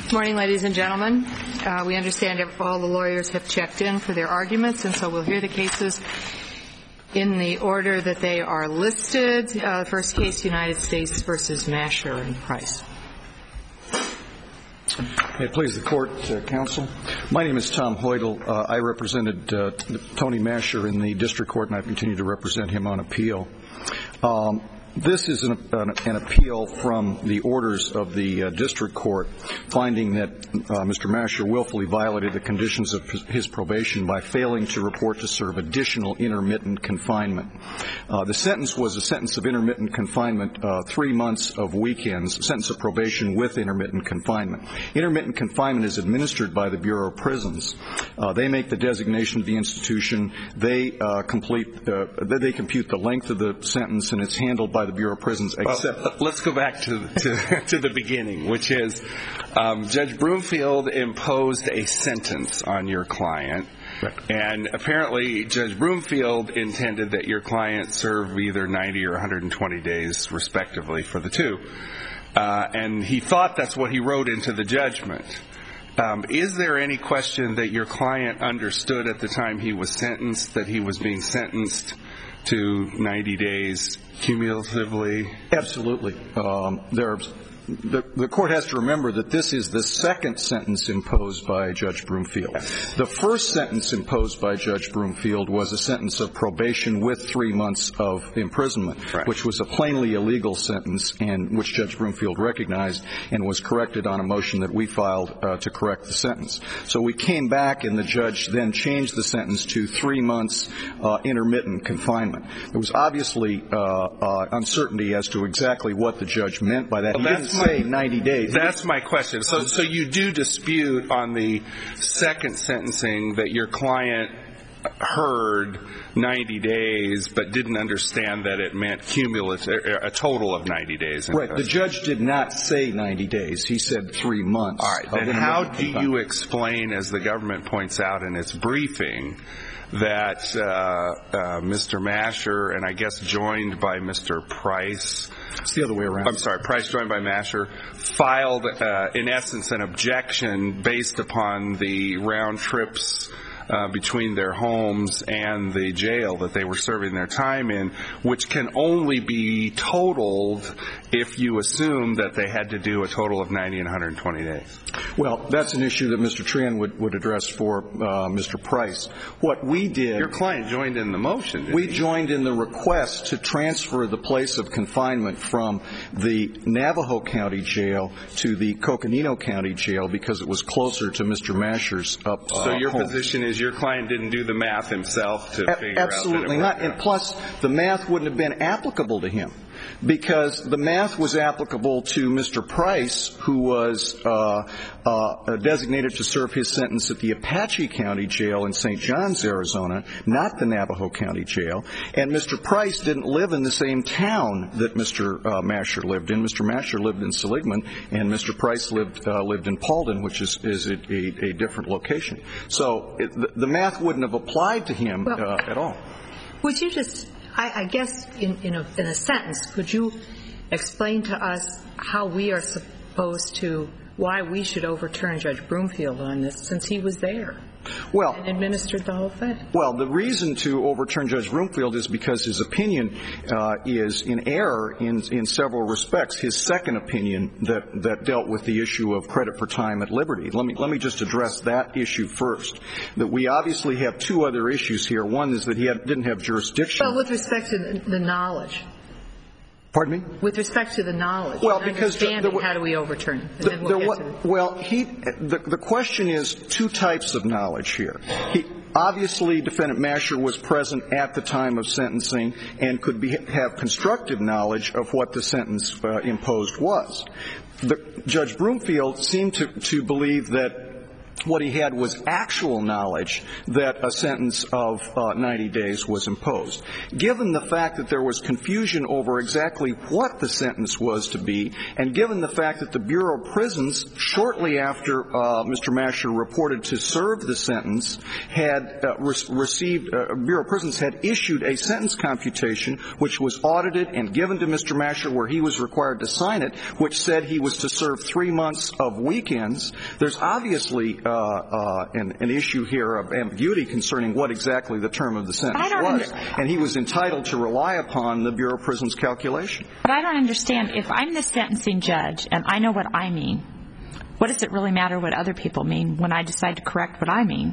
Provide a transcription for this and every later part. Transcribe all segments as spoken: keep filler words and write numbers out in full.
Good morning, ladies and gentlemen. Uh, we understand all the lawyers have checked in for their arguments, and so we'll hear the cases in the order that they are listed. Uh, first case, United States versus Masher and Price. May it please the court, uh, counsel. My name is Tom Hoydel. Uh, I represented uh, Tony Masher in the district court, and I continue to represent him on appeal. Um, This is an, an, an appeal from the orders of the uh, district court finding that uh, Mister Masher willfully violated the conditions of his probation by failing to report to serve additional intermittent confinement. Uh, the sentence was a sentence of intermittent confinement, uh, three months of weekends, a sentence of probation with intermittent confinement. Intermittent confinement is administered by the Bureau of Prisons. Uh, they make the designation of the institution. They uh, complete, uh, they compute the length of the sentence, and it's handled by the Bureau of Prisons. Except, well, let's go back to, to, to the beginning, which is um, Judge Broomfield imposed a sentence on your client. Right. And apparently Judge Broomfield intended that your client serve either ninety or one hundred twenty days, respectively, for the two. Uh, and he thought that's what he wrote into the judgment. Um, is there any question that your client understood at the time he was sentenced that he was being sentenced to ninety days cumulatively? Absolutely. Um, there's The, the court has to remember that this is the second sentence imposed by Judge Broomfield. The first sentence imposed by Judge Broomfield was a sentence of probation with three months of imprisonment, right, which was a plainly illegal sentence, and which Judge Broomfield recognized and was corrected on a motion that we filed uh, to correct the sentence. So we came back, and the judge then changed the sentence to three months uh, intermittent confinement. There was obviously uh, uh, uncertainty as to exactly what the judge meant by that. Well, that's say ninety days. That's my question. So, so you do dispute on the second sentencing that your client heard ninety days, but didn't understand that it meant cumulative, a total of ninety days. Right. The judge did not say ninety days. He said three months. All right. Then how do you explain, as the government points out in its briefing, that uh, uh, Mister Masher, and I guess joined by Mister Price, it's the other way around. I'm sorry, Price joined by Masher, filed, uh, in essence, an objection based upon the round trips Uh, between their homes and the jail that they were serving their time in, which can only be totaled if you assume that they had to do a total of ninety and one hundred twenty days. Well, that's an issue that Mister Tran would, would address for uh, Mister Price. What we did... Your client joined in the motion, didn't We he? joined in the request to transfer the place of confinement from the Navajo County Jail to the Coconino County Jail because it was closer to Mister Masher's up uh, So your home. position is your client didn't do the math himself to A- figure absolutely out that it not. And plus, the math wouldn't have been applicable to him, because the math was applicable to Mister Price, who was uh, uh, designated to serve his sentence at the Apache County Jail in Saint John's, Arizona, not the Navajo County Jail. And Mister Price didn't live in the same town that Mister Uh, Masher lived in. Mister Masher lived in Seligman, and Mister Price lived uh, lived in Paulden, which is, is a, a, a different location. So it, the, the math wouldn't have applied to him well, uh, at all. Would you just... I, I guess in, in, a, in a sentence, could you explain to us how we are supposed to, why we should overturn Judge Broomfield on this, since he was there well, and administered the whole thing? Well, the reason to overturn Judge Broomfield is because his opinion uh, is in error in, in several respects. His second opinion that, that dealt with the issue of credit for time at liberty. Let me, let me just address that issue first. That we obviously have two other issues here. One is that he had, didn't have jurisdiction. Well, with respect to the, the knowledge. Pardon me? With respect to the knowledge. Well, because understanding the, the, how do we overturn it? The, and then we'll, the, get to the, well, he, the, the question is two types of knowledge here. He, obviously, Defendant Masher was present at the time of sentencing and could be, have constructive knowledge of what the sentence uh, imposed was. The, Judge Broomfield seemed to, to believe that What he had was actual knowledge that a sentence of uh, ninety days was imposed. Given the fact that there was confusion over exactly what the sentence was to be, and given the fact that the Bureau of Prisons, shortly after uh, Mister Masher reported to serve the sentence, had uh, re- received, uh, Bureau of Prisons had issued a sentence computation which was audited and given to Mister Masher, where he was required to sign it, which said he was to serve three months of weekends. There's obviously uh, uh, an, an issue here of ambiguity concerning what exactly the term of the sentence was, under- and he was entitled to rely upon the Bureau of Prisons calculation. But I don't understand. If I'm the sentencing judge and I know what I mean, what does it really matter what other people mean when I decide to correct what I mean?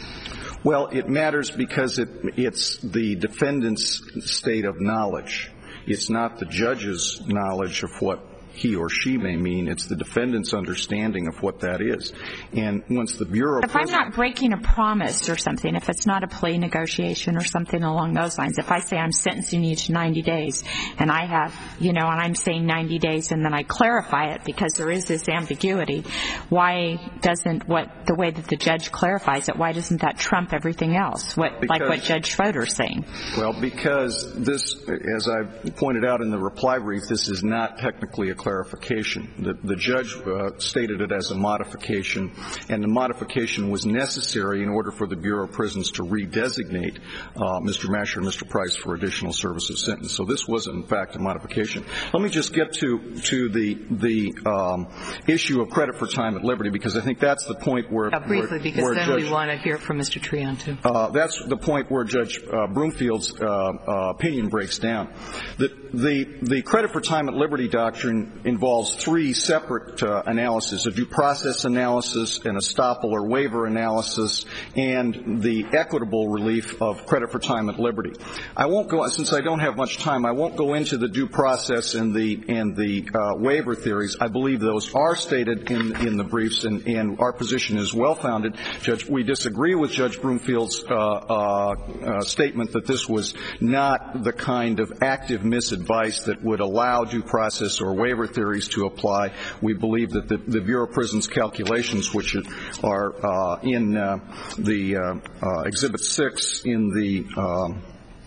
Well, it matters because it, it's the defendant's state of knowledge. It's not the judge's knowledge of what he or she may mean. It's the defendant's understanding of what that is. And once the Bureau of If I'm not breaking a promise or something, if it's not a plea negotiation or something along those lines, if I say I'm sentencing you to ninety days and I have, you know, and I'm saying ninety days and then I clarify it because there is this ambiguity, why doesn't what the way that the judge clarifies it, why doesn't that trump everything else, what, because, like what Judge Schroeder's saying? Well, because this, as I pointed out in the reply brief, this is not technically a clarification. The, the judge uh, stated it as a modification, and the modification was necessary in order for the Bureau of Prisons to redesignate uh, Mister Masher and Mister Price for additional service of sentence. So this was, in fact, a modification. Let me just get to to the the um, issue of credit for time at liberty, because I think that's the point where uh, briefly, where, because where then Judge, we want to hear from Mister Treon too. Uh, that's the point where Judge uh, Broomfield's uh, uh, opinion breaks down. The, the the credit for time at liberty doctrine involves three separate uh, analyses: a due process analysis, an estoppel or waiver analysis, and the equitable relief of credit for time at liberty. I won't go, since I don't have much time, I won't go into the due process and the and the uh, waiver theories. I believe those are stated in in the briefs, and, and our position is well founded. Judge, we disagree with Judge Broomfield's uh, uh, uh, statement that this was not the kind of active misadvice that would allow due process or waiver theories to apply. We believe that the, the Bureau of Prisons calculations, which are uh, in uh, the uh, uh, Exhibit six in the um,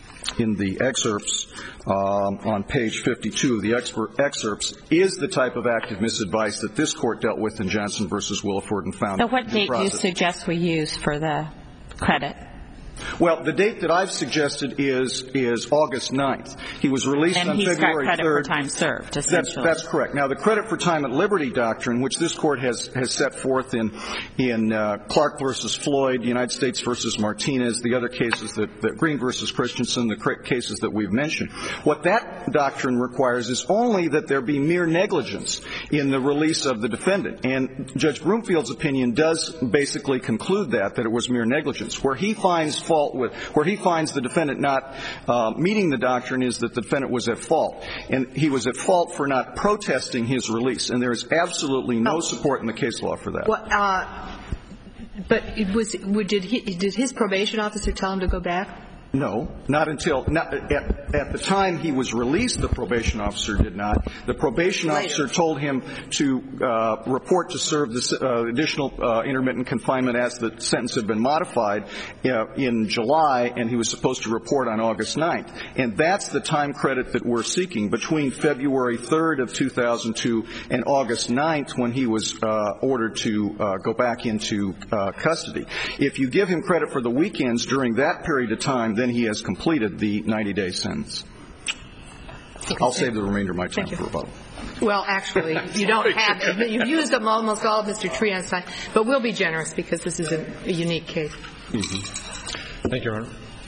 in the excerpts um, on page fifty-two of the expert excerpts, is the type of active misadvice that this court dealt with in Johnson versus Williford and found. So what date do you suggest we use for the credit? Well, the date that I've suggested is is August ninth. He was released and on he's February got credit third. for time served, essentially. That's, that's correct. Now, the credit for time at liberty doctrine, which this court has, has set forth in in uh, Clark versus Floyd, United States versus Martinez, the other cases that, that Green versus Christensen, the cases that we've mentioned, what that doctrine requires is only that there be mere negligence in the release of the defendant. And Judge Broomfield's opinion does basically conclude that, that it was mere negligence. Where he finds fault with, where he finds the defendant not uh, meeting the doctrine is that the defendant was at fault. And he was at fault for not protesting his release. And there is absolutely no support in the case law for that. Well, uh, but it was, did, he, did his probation officer tell him to go back? No, not until not, at, at the time he was released. The probation officer did not. The probation Later. officer told him to uh, report to serve the uh, additional uh, intermittent confinement as the sentence had been modified uh, in July, and he was supposed to report on August ninth. And that's the time credit that we're seeking between February third of two thousand two and August ninth, when he was uh, ordered to uh, go back into uh, custody. If you give him credit for the weekends during that period of time, then he has completed the ninety-day sentence. I'll save the remainder of my time for rebuttal. Well, actually, you don't have it. You've used up almost all of Mister Treon's time, but we'll be generous because this is a, a unique case. Mm-hmm. Thank you, Your Honor.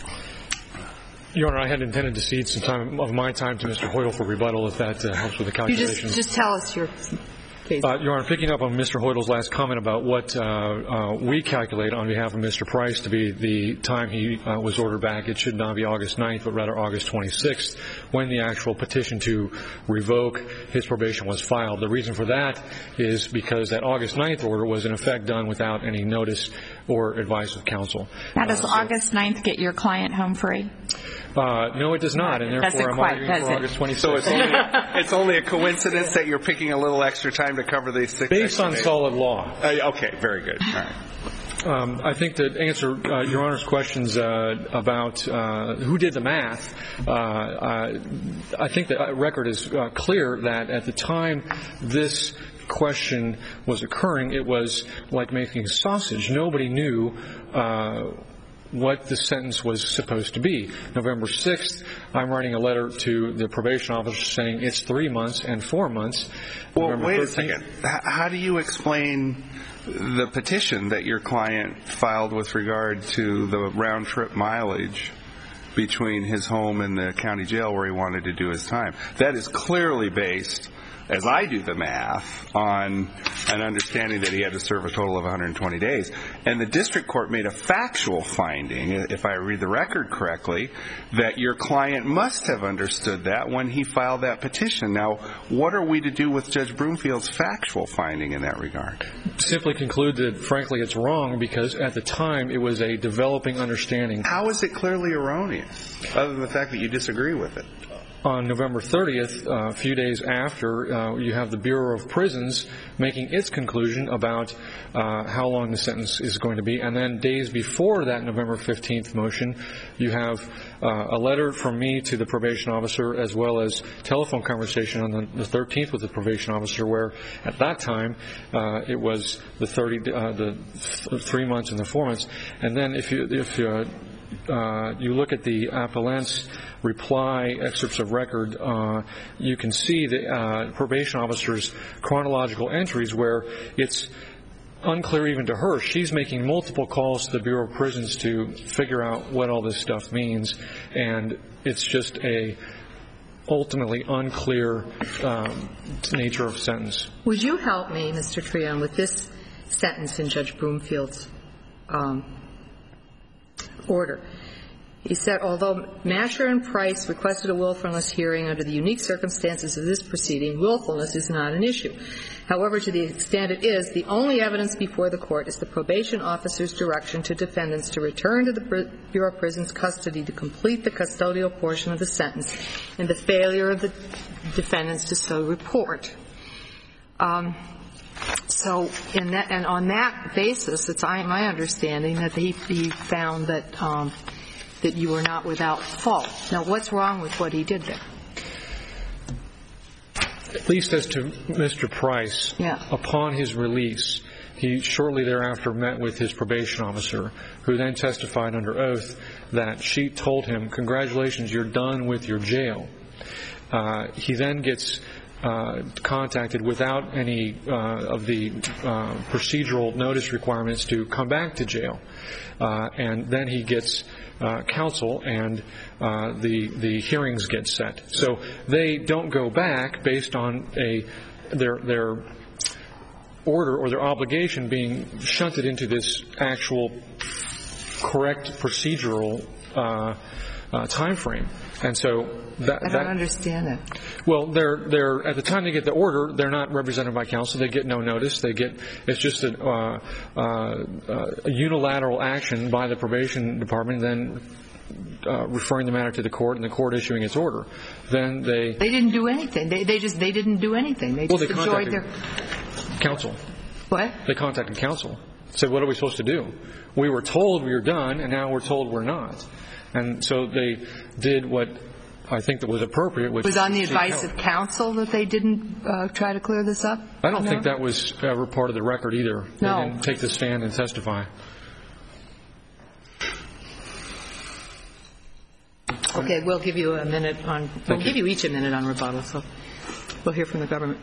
Your Honor, I had intended to cede some time of my time to Mister Hoyle for rebuttal, if that uh, helps with the calculations. You just, just tell us your case. Uh, Your Honor, picking up on Mister Hoyle's last comment about what uh, uh, we calculate on behalf of Mister Price to be the time he uh, was ordered back, it should not be August ninth, but rather August twenty-sixth, when the actual petition to revoke his probation was filed. The reason for that is because that August ninth order was in effect done without any notice or advice of counsel. Now, does uh, so August ninth get your client home free? Uh, no, it does not, and therefore I'm quite, arguing for it? August twenty-sixth. So it's only, it's only a coincidence that you're picking a little extra time to to cover the six Based on days? solid law. Uh, okay, very good. All right. Um, I think to answer uh, Your Honor's questions uh, about uh, who did the math, uh, uh, I think the record is uh, clear that at the time this question was occurring, it was like making sausage. Nobody knew uh, what the sentence was supposed to be. November sixth, I'm writing a letter to the probation officer saying it's three months and four months. Well, November wait thirteenth, a second. H- how do you explain the petition that your client filed with regard to the round-trip mileage between his home and the county jail where he wanted to do his time? That is clearly based, as I do the math, on an understanding that he had to serve a total of one hundred twenty days. And the district court made a factual finding, if I read the record correctly, that your client must have understood that when he filed that petition. Now, what are we to do with Judge Broomfield's factual finding in that regard? Simply conclude that, frankly, it's wrong because at the time it was a developing understanding. How is it clearly erroneous, other than the fact that you disagree with it? On November thirtieth, uh, a few days after, uh, you have the Bureau of Prisons making its conclusion about uh, how long the sentence is going to be. And then days before that November fifteenth motion, you have uh, a letter from me to the probation officer as well as telephone conversation on the, the thirteenth with the probation officer where at that time uh, it was the thirty, uh, the th- three months and the four months. And then if you, if you, uh, uh, you look at the appellant's reply excerpts of record, uh, you can see the uh, probation officer's chronological entries where it's unclear even to her. She's making multiple calls to the Bureau of Prisons to figure out what all this stuff means, and it's just a ultimately unclear um, nature of sentence. Would you help me, Mister Treon, with this sentence in Judge Broomfield's um, order? He said, although Masher and Price requested a willfulness hearing under the unique circumstances of this proceeding, willfulness is not an issue. However, to the extent it is, the only evidence before the court is the probation officer's direction to defendants to return to the Bureau of Prisons custody to complete the custodial portion of the sentence and the failure of the defendants to so report. Um, so in that, and on that basis, it's my understanding that he, he found that um, that you were not without fault. Now, what's wrong with what he did there? At least as to Mister Price, yeah. Upon his release, he shortly thereafter met with his probation officer, who then testified under oath that she told him, congratulations, you're done with your jail. Uh, he then gets uh, contacted without any uh, of the uh, procedural notice requirements to come back to jail. Uh, and then he gets Uh, counsel, and uh, the the hearings get set. So they don't go back based on a their their order or their obligation being shunted into this actual correct procedural uh, uh, time frame. And so that, I don't that, understand that. Well, they're they're at the time they get the order, they're not represented by counsel. They get no notice. They get it's just a, uh, uh, a unilateral action by the probation department, then uh, referring the matter to the court, and the court issuing its order. Then they they didn't do anything. They they just they didn't do anything. They well, just they enjoyed contacted their counsel. What? They contacted counsel. Said, what are we supposed to do? We were told we were done, and now we're told we're not. And so they did what I think that was appropriate. Which was on the advice help. of counsel that they didn't uh, try to clear this up? I don't no? think that was ever part of the record either. They No. didn't take the stand and testify. Okay, we'll give you a minute on. Thank We'll you. give you each a minute on rebuttal. So we'll hear from the government.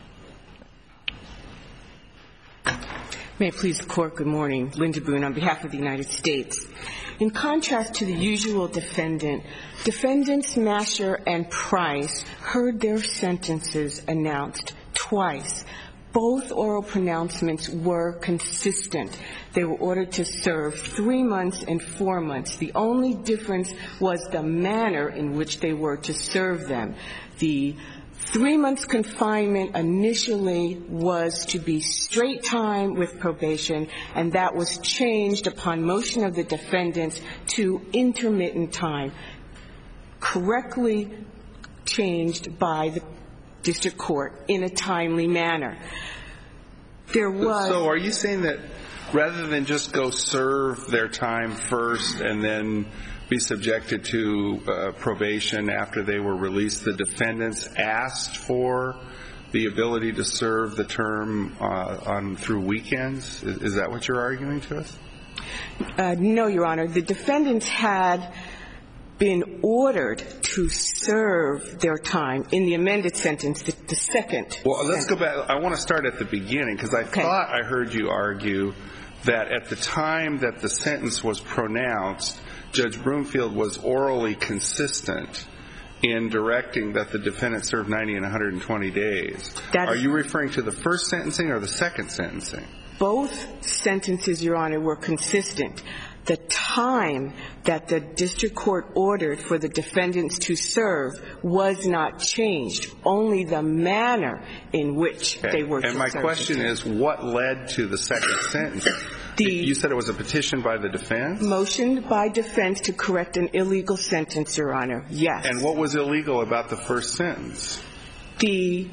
May it please the Court, good morning. Linda Boone on behalf of the United States. In contrast to the usual defendant, defendants Masher and Price heard their sentences announced twice. Both oral pronouncements were consistent. They were ordered to serve three months and four months. The only difference was the manner in which they were to serve them. The Three months confinement initially was to be straight time with probation, and that was changed upon motion of the defendants to intermittent time, correctly changed by the district court in a timely manner. There was... So are you saying that rather than just go serve their time first and then be subjected to uh, probation after they were released, the defendants asked for the ability to serve the term uh, on through weekends? Is, is that what you're arguing to us? Uh, no, Your Honor. The defendants had been ordered to serve their time in the amended sentence, the, the second. Well, let's go back. I want to start at the beginning because I Okay. thought I heard you argue that at the time that the sentence was pronounced, Judge Broomfield was orally consistent in directing that the defendant serve ninety and one hundred twenty days. That Are is- you referring to the first sentencing or the second sentencing? Both sentences, Your Honor, were consistent. The time that the district court ordered for the defendants to serve was not changed, only the manner in which Okay. they were to And my serve question the is, what led to the second sentence? The- You said it was a petition by the defense? Motioned by defense to correct an illegal sentence, Your Honor. Yes. And what was illegal about the first sentence? The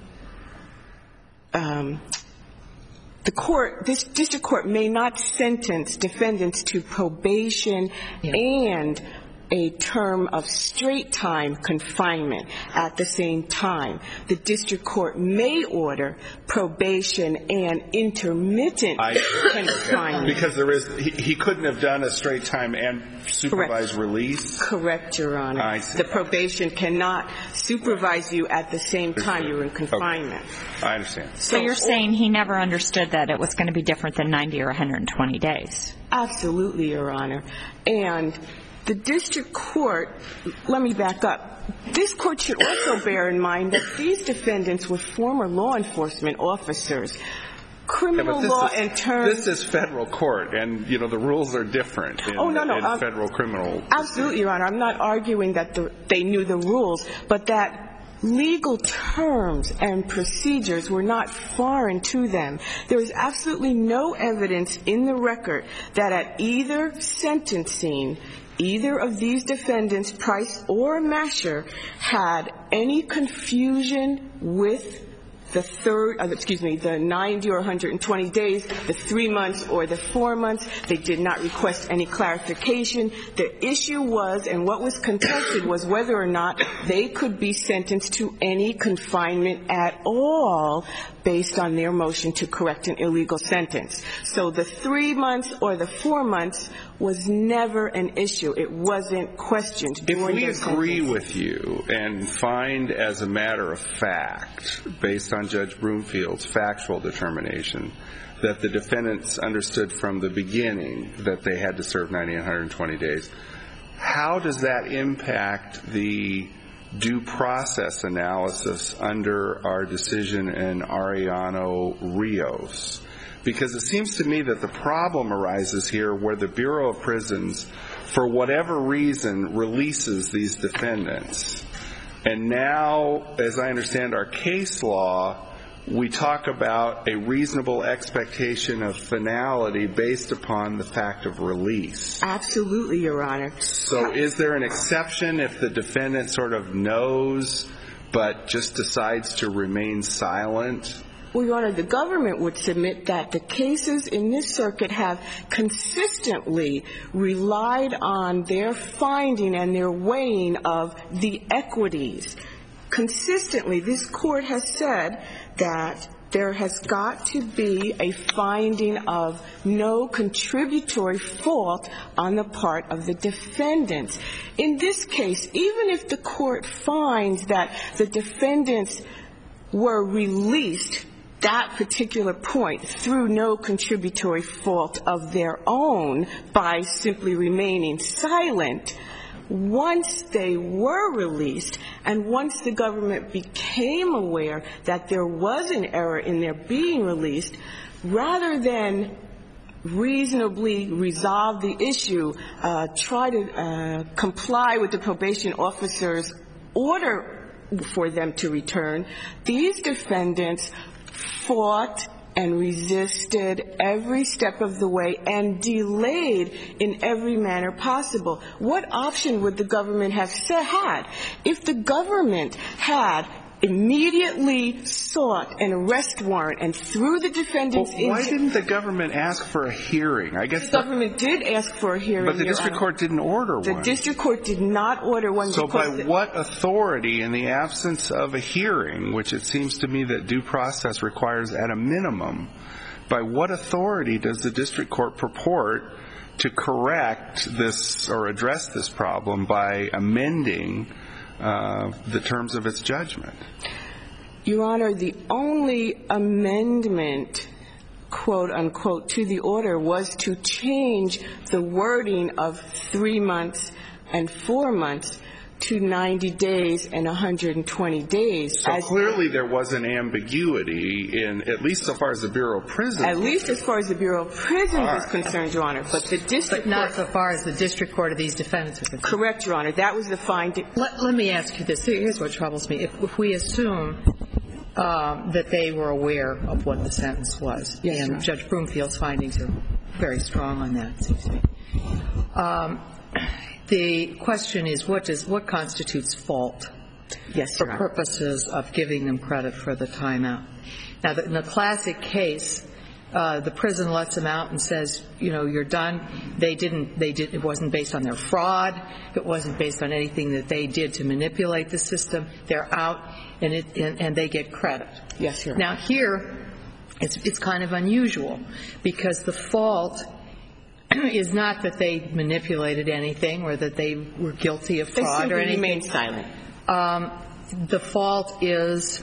um, the court, this district court may not sentence defendants to probation and a term of straight time confinement at the same time. The district court may order probation and intermittent I, confinement. because there is, he, he couldn't have done a straight time and supervised Correct. release? Correct, Your Honor. I see. The probation cannot supervise you at the same time you're in confinement. Okay. I understand. So you're saying he never understood that it was going to be different than ninety or one hundred twenty days? Absolutely, Your Honor. And the district court, let me back up. This court should also bear in mind that these defendants were former law enforcement officers. Criminal Yeah, law is, and terms. This is federal court, and, you know, the rules are different in, Oh, no, no, in um, federal criminal. Absolutely, Your Honor. I'm not arguing that the, they knew the rules, but that legal terms and procedures were not foreign to them. There is absolutely no evidence in the record that at either sentencing, either of these defendants, Price or Masher, had any confusion with the third, uh, excuse me, the ninety or one hundred twenty days, the three months or the four months. They did not request any clarification. The issue was, and what was contested was whether or not they could be sentenced to any confinement at all based on their motion to correct an illegal sentence. So the three months or the four months was never an issue. It wasn't questioned If during we their agree sentence. with you and find as a matter of fact, based on Judge Broomfield's factual determination, that the defendants understood from the beginning that they had to serve ninety and one hundred twenty days, how does that impact the due process analysis under our decision in Arellano Rios? Because it seems to me that the problem arises here where the Bureau of Prisons, for whatever reason, releases these defendants. And now, as I understand our case law, we talk about a reasonable expectation of finality based upon the fact of release. Absolutely, Your Honor. So is there an exception if the defendant sort of knows but just decides to remain silent? Well, Your Honor, the government would submit that the cases in this circuit have consistently relied on their finding and their weighing of the equities. Consistently, this court has said that there has got to be a finding of no contributory fault on the part of the defendants. In this case, even if the court finds that the defendants were released that particular point through no contributory fault of their own by simply remaining silent, once they were released and once the government became aware that there was an error in their being released, rather than reasonably resolve the issue, uh, try to uh, comply with the probation officer's order for them to return, these defendants fought and resisted every step of the way and delayed in every manner possible. What option would the government have had? If the government had immediately sought an arrest warrant and threw the defendants well, into... Why didn't the government ask for a hearing? I guess the government did ask for a hearing. But the district Honor. court didn't order the one. The district court did not order one. So by the, what authority, in the absence of a hearing, which it seems to me that due process requires at a minimum, by what authority does the district court purport to correct this or address this problem by amending uh, the terms of its judgment? Your Honor, the only amendment, quote unquote, to the order was to change the wording of three months and four months to ninety days and one hundred twenty days. So clearly there was an ambiguity in, at least so far as the Bureau of Prisons. At least as far as the Bureau of Prisons All is right. concerned, Your Honor. But the district But not court, so far as the district court of these defendants are concerned. correct, Your Honor. That was the finding. Let, let me ask you this. Here's what troubles me. If, if we assume um, that they were aware of what the sentence was, Yes, and Your Honor. Judge Broomfield's findings are very strong on that, it seems to me. Um, the question is, what does what constitutes fault Yes, for Your Honor. purposes of giving them credit for the timeout? Now, the, in the classic case, uh, the prison lets them out and says, you know, you're done. They didn't. They did. It wasn't based on their fraud. It wasn't based on anything that they did to manipulate the system. They're out, and it and, and they get credit. Yes, Your Honor. Now here, it's it's kind of unusual because the fault is not that they manipulated anything or that they were guilty of They fraud simply or anything. remained silent. Um, the fault is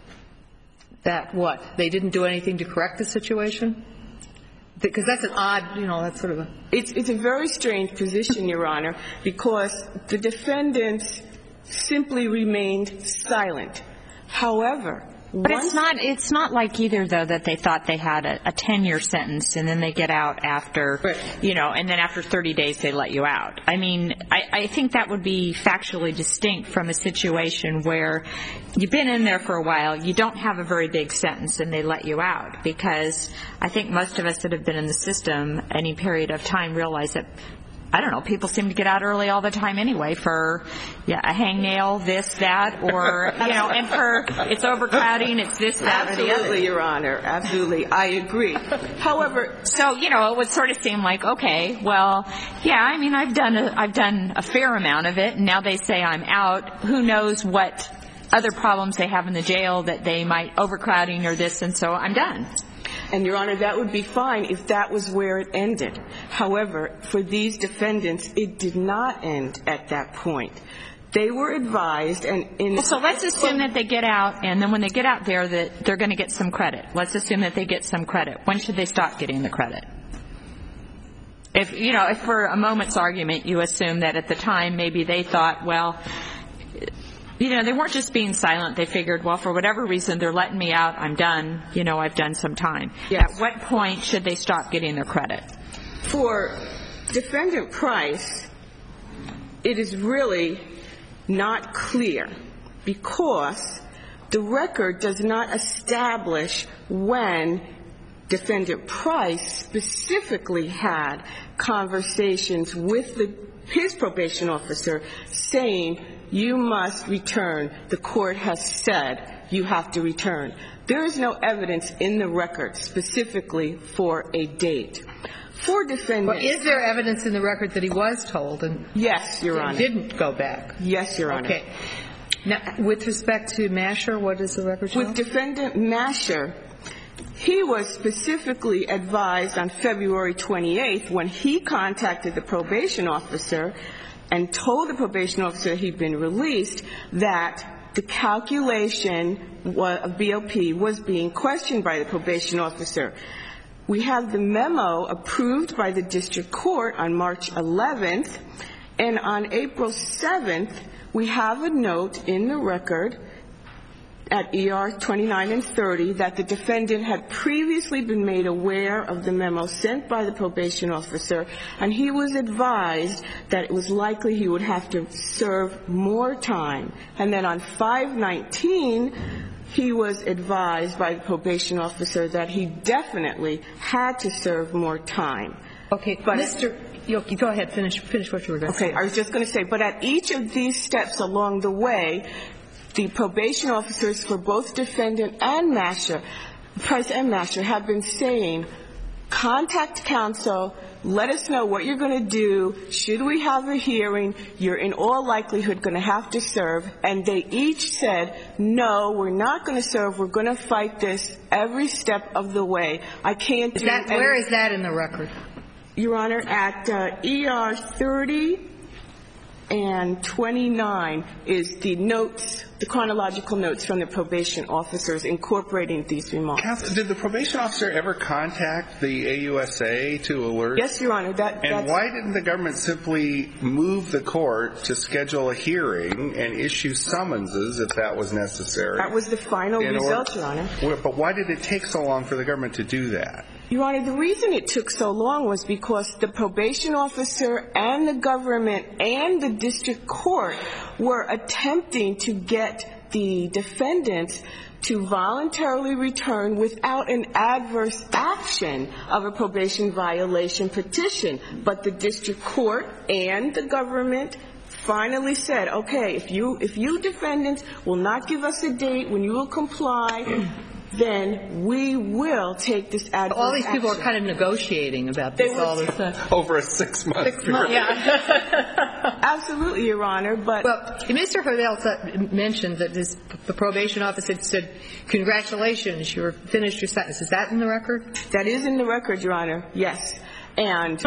that what? They didn't do anything to correct the situation? Because that's an odd, you know, that's sort of a... It's, it's a very strange position, Your Honor, because the defendants simply remained silent. However, But once it's not it's not like either, though, that they thought they had a, a ten-year sentence and then they get out after, Right. you know, and then after thirty days they let you out. I mean, I, I think that would be factually distinct from a situation where you've been in there for a while, you don't have a very big sentence, and they let you out. Because I think most of us that have been in the system any period of time realize that, I don't know, people seem to get out early all the time anyway for, yeah, a hangnail, this, that, or, you know, and for, it's overcrowding, it's this, that, or the other. Absolutely, Your Honor. Absolutely. I agree. However, So, you know, it would sort of seem like, okay, well, yeah, I mean, I've done a, I've done a fair amount of it, and now they say I'm out. Who knows what other problems they have in the jail that they might overcrowding or this, and so I'm done. and Your Honor, that would be fine if that was where it ended. However, for these defendants, it did not end at that point. They were advised, and in So let's assume that they get out, and then when they get out there, that they're going to get some credit. Let's assume that they get some credit. When should they stop getting the credit? If, you know, if for a moment's argument you assume that at the time maybe they thought, well, you know, they weren't just being silent. They figured, well, for whatever reason, they're letting me out. I'm done. You know, I've done some time. Yes. At what point should they stop getting their credit? For Defendant Price, it is really not clear because the record does not establish when Defendant Price specifically had conversations with the, his probation officer saying, you must return. The court has said you have to return. There is no evidence in the record specifically for a date. For defendants... Well, is there evidence in the record that he was told and Yes, Your Honor. didn't go back? Yes, Your Honor. Okay. Now, with respect to Masher, what does the record show? With Defendant Masher, he was specifically advised on February twenty-eighth when he contacted the probation officer and told the probation officer he'd been released that the calculation of B O P was being questioned by the probation officer. We have the memo approved by the district court on March eleventh, and on April seventh, we have a note in the record at E R twenty-nine and thirty that the defendant had previously been made aware of the memo sent by the probation officer, and he was advised that it was likely he would have to serve more time. And then on five nineteen, he was advised by the probation officer that he definitely had to serve more time. Okay, But- Mister Yoki, go ahead, finish finish what you were going to say. Okay, I was just going to say, but at each of these steps along the way, the probation officers for both defendant and Masher, Price and Masher, have been saying, contact counsel, let us know what you're going to do. Should we have a hearing, you're in all likelihood going to have to serve. And they each said, no, we're not going to serve. We're going to fight this every step of the way. I can't do that. Where is that in the record? Your Honor, at uh, E R thirty and twenty-nine is the notes, the chronological notes from the probation officers incorporating these remarks. Counsel, did the probation officer ever contact the A U S A to alert? Yes, Your Honor. That, and that's... why didn't the government simply move the court to schedule a hearing and issue summonses if that was necessary? That was the final result, order... Your Honor. But why did it take so long for the government to do that? Your Honor, the reason it took so long was because the probation officer and the government and the district court were attempting to get the defendants to voluntarily return without an adverse action of a probation violation petition. But the district court and the government finally said, okay, if you, if you defendants will not give us a date when you will comply, then we will take this adverse All these people action. are kind of negotiating about this They were- all the time. Over a six-month Six months, yeah. Absolutely, Your Honor, but... Well, Mister Hodel mentioned that this, the probation officer said, congratulations, you're finished your sentence. Is that in the record? That is in the record, Your Honor, yes. And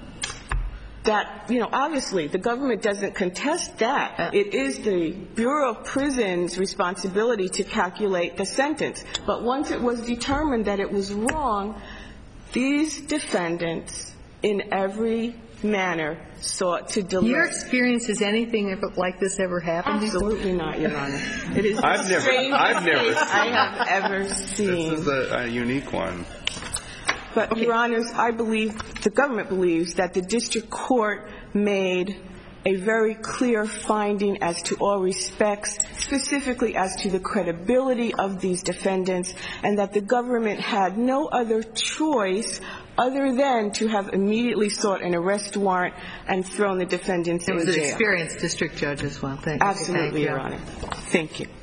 that, you know, obviously the government doesn't contest that. It is the Bureau of Prisons' responsibility to calculate the sentence. But once it was determined that it was wrong, these defendants in every manner sought to delay. Your experience, has anything like this ever happened? Absolutely not, Your Honor. It is I've the never- strangest I've never case I seen have ever seen. This is a, a unique one. But, Okay. Your Honors, I believe, the government believes that the district court made a very clear finding as to all respects, specifically as to the credibility of these defendants, and that the government had no other choice other than to have immediately sought an arrest warrant and thrown the defendants It in was jail. an experienced district judge as well. Thank you. Absolutely, Thank you. Your Honor. Thank you.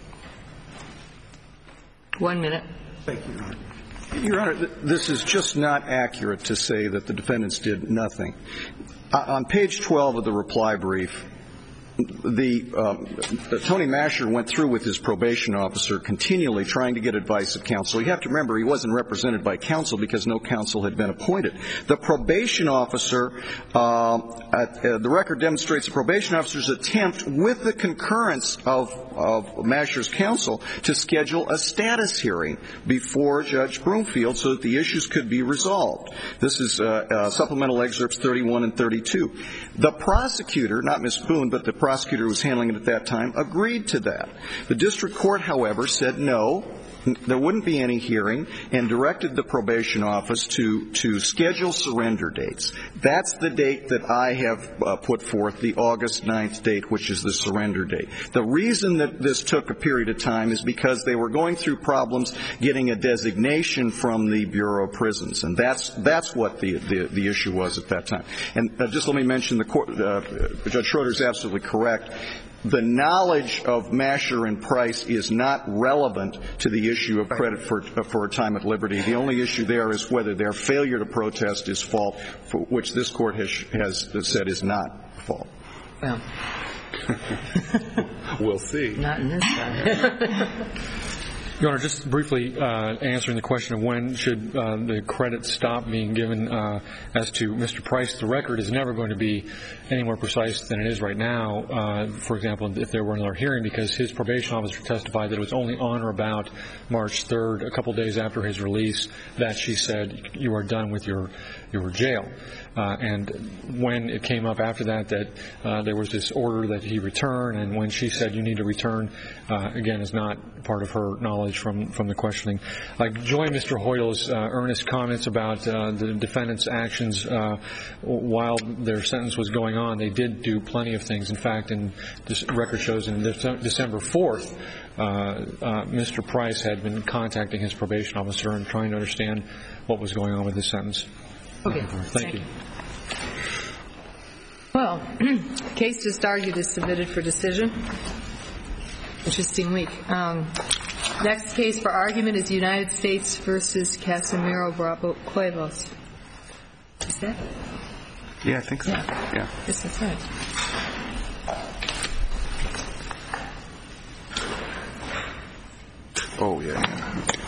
One minute. Thank you, Your Honor. Your Honor, th- this is just not accurate to say that the defendants did nothing. Uh, on page twelve of the reply brief, the um, Tony Masher went through with his probation officer continually trying to get advice of counsel. You have to remember he wasn't represented by counsel because no counsel had been appointed. The probation officer, uh, at, uh, the record demonstrates the probation officer's attempt with the concurrence of, of Masher's counsel to schedule a status hearing before Judge Broomfield so that the issues could be resolved. This is uh, uh, supplemental excerpts thirty-one and thirty-two. The prosecutor, not Miz Boone, but the prosecutor who was handling it at that time, agreed to that. The district court, however, said no, there wouldn't be any hearing, and directed the probation office to, to schedule surrender dates. That's the date that I have uh, put forth, the August ninth date, which is the surrender date. The reason that this took a period of time is because they were going through problems getting a designation from the Bureau of Prisons, and that's that's what the, the, the issue was at that time. And uh, just let me mention, the court, uh, Judge Schroeder is absolutely correct. The knowledge of Masher and Price is not relevant to the issue of credit for for a time at liberty. The only issue there is whether their failure to protest is fault, for which this court has has said is not fault. Well, We'll see. not in this time. Your Honor, just briefly uh, answering the question of when should uh, the credit stop being given uh, as to Mister Price, the record is never going to be any more precise than it is right now. Uh, for example, if there were another hearing, because his probation officer testified that it was only on or about March third, a couple days after his release, that she said, you are done with your, your jail. Uh, and when it came up after that that uh, there was this order that he return, and when she said you need to return, uh, again, is not part of her knowledge from, from the questioning. I join Mister Hoyle's uh, earnest comments about uh, the defendant's actions uh, while their sentence was going on. They did do plenty of things. In fact, in this record shows in December fourth, uh, uh, Mister Price had been contacting his probation officer and trying to understand what was going on with his sentence. Okay. Thank, Thank you. you. Well, the case just argued is submitted for decision. Interesting week. Um, next case for argument is United States versus Casimiro Bravo Cuevas. Is that? Yeah, I think so. Yeah. Yeah. This is it. Oh, yeah.